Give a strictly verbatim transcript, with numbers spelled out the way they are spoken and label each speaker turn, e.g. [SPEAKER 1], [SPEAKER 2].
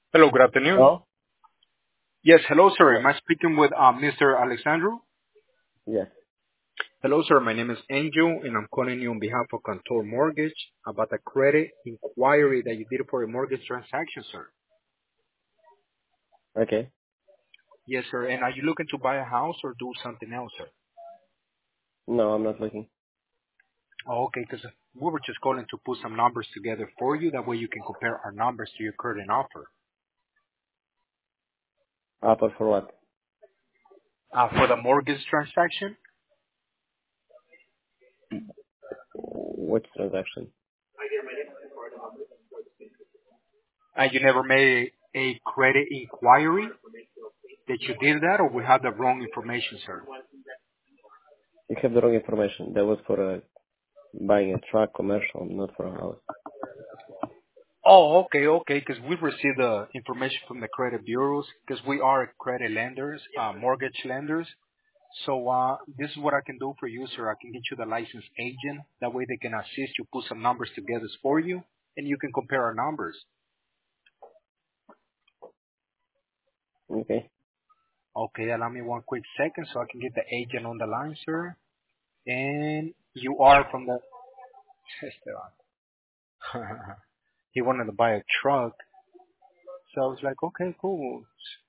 [SPEAKER 1] Hello, good afternoon.
[SPEAKER 2] Oh,
[SPEAKER 1] Yes, hello, sir.
[SPEAKER 2] yes,
[SPEAKER 1] Am I speaking with uh, mister Alexandru?
[SPEAKER 2] yes.
[SPEAKER 1] Hello, sir. My name is Angel, and I'm calling you on behalf of Contour Mortgage about the credit inquiry that you did for a mortgage transaction, sir.
[SPEAKER 2] Okay.
[SPEAKER 1] Yes, sir. And are you looking to buy a house or do something else, sir?
[SPEAKER 2] No, I'm not looking.
[SPEAKER 1] Oh, okay, because we were just calling to put some numbers together for you. That way you can compare our numbers to your current offer.
[SPEAKER 2] Apple for what?
[SPEAKER 1] Uh, for the mortgage transaction,
[SPEAKER 2] Which transaction?
[SPEAKER 1] uh, you never made a credit inquiry that you did that, or we have the wrong information, sir?
[SPEAKER 2] You have the wrong information. That was for uh, buying a truck, commercial, not for a house.
[SPEAKER 1] Oh, okay, okay, because we receive the information from the credit bureaus because we are credit lenders, uh, mortgage lenders. So uh, this is what I can do for you, sir. I can get you the licensed agent. That way they can assist you, put some numbers together for you, and you can compare our numbers.
[SPEAKER 2] Okay.
[SPEAKER 1] Okay, allow me one quick second so I can get the agent on the line, sir. And you are from the... He wanted to buy a truck. So I was like, okay, cool.